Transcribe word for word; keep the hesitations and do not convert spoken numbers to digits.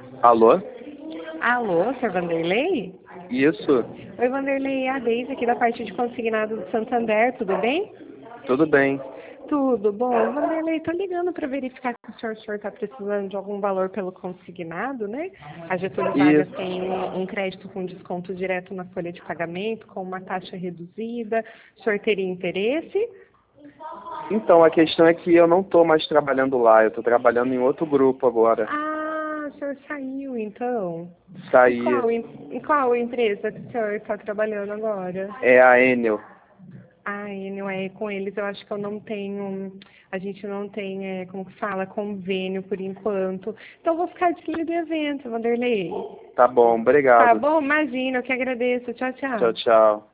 Alô? Alô, senhor Vanderlei? Isso, Oi, Vanderlei, é a Deise aqui da parte de consignado do Santander, tudo bem? tudo bem. Tudo bom. Vanderlei, tô ligando para verificar se o senhor senhor está precisando de algum valor pelo consignado, né? A Getúlio Vargas Isso. tem um, um crédito com desconto direto na folha de pagamento, com uma taxa reduzida. O senhor teria interesse? Então, a questão é que eu não estou mais trabalhando lá, eu estou trabalhando em outro grupo agora. Ah, o senhor saiu então. Em Saí. qual, em, em qual empresa que o senhor está trabalhando agora? É a Enel. Ah, anyway, com eles eu acho que eu não tenho, a gente não tem, é, como que fala, convênio por enquanto. Então eu vou ficar de líder do evento, Vanderlei. Tá bom, Tá obrigado. bom? Imagina, eu que agradeço. Tchau, Tchau, tchau. tchau.